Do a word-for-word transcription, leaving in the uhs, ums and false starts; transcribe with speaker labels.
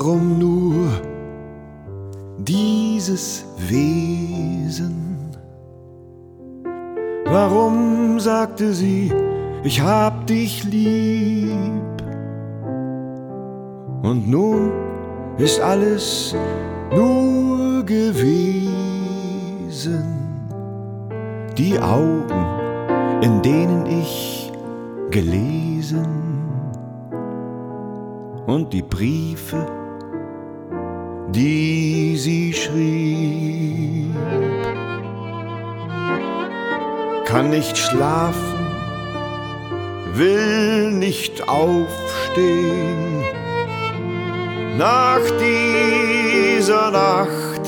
Speaker 1: Warum nur dieses Wesen? Warum sagte sie, ich hab dich lieb? Und nun ist alles nur gewesen. Die Augen, in denen ich gelesen, und die Briefe, die sie schrieb. Kann nicht schlafen, will nicht aufstehen. Nach dieser Nacht